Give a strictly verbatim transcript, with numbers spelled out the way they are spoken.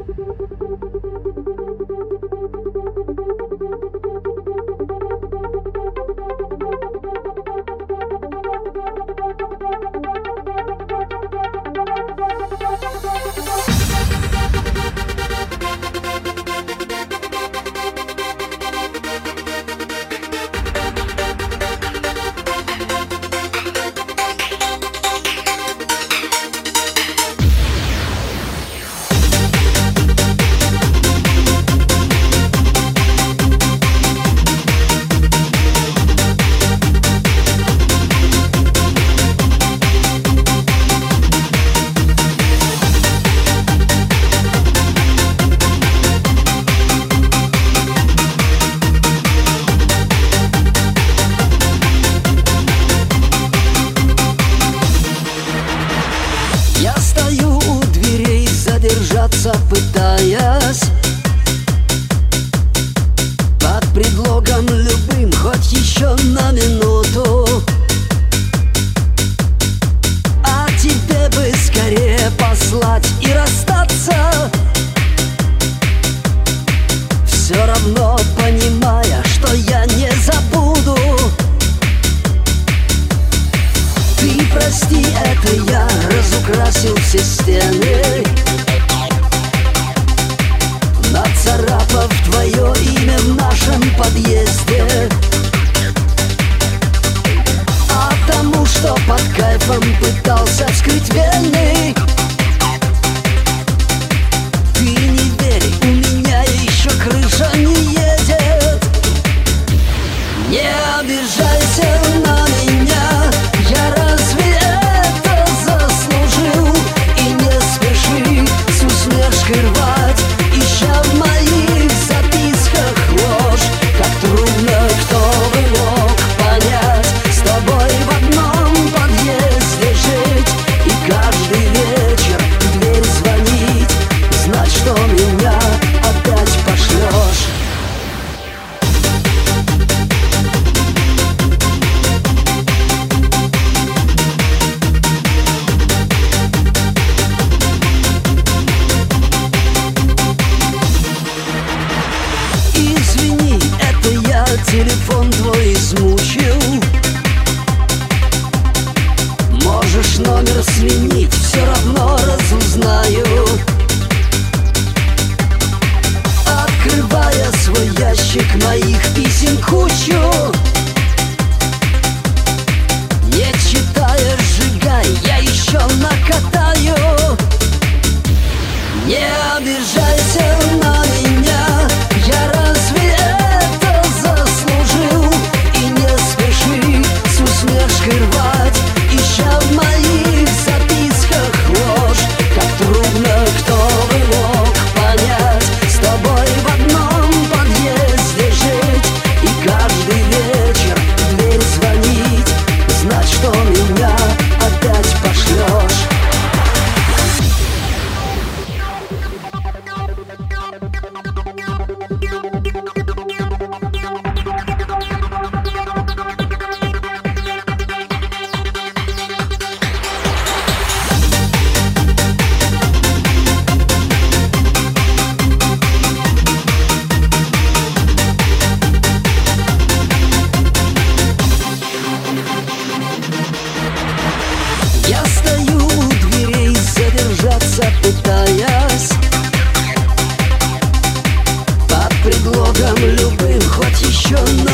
Пытаясь под предлогом любым, хоть еще на минуту, а тебе бы скорее послать и расстаться, все равно понимая, что я не забуду. Ты прости, это я разукрасил все стены, нацарапав твое имя в нашем подъезде. А тому, что под кайфом пытался вскрыть вены, ты не верь, у меня еще крыша не едет. Не обижайся на меня, я разве это заслужил? И не спеши с усмешкой рвать, ища в моих записках ложь. Как трудно, кто бы мог понять, с тобой в одном подъезде жить и каждый вечер в дверь звонить, знать, что меня опять пошлешь. Извини, это я телефон твой измучил. Можешь номер сменить, все равно разузнаю. Открывая свой ящик моих писем кучу, не читая, сжигай, я еще накатаю. Не обижайся на меня, я разве это заслужил? И не спеши с усмешкой рвать, ища в моих записках ложь. Как трудно, кто бы мог понять, с тобой в одном подъезде жить и каждый вечер в дверь звонить, знать, что меня опять пошлешь. Я стою у дверей, задержаться пытаясь, под предлогом любым, хоть еще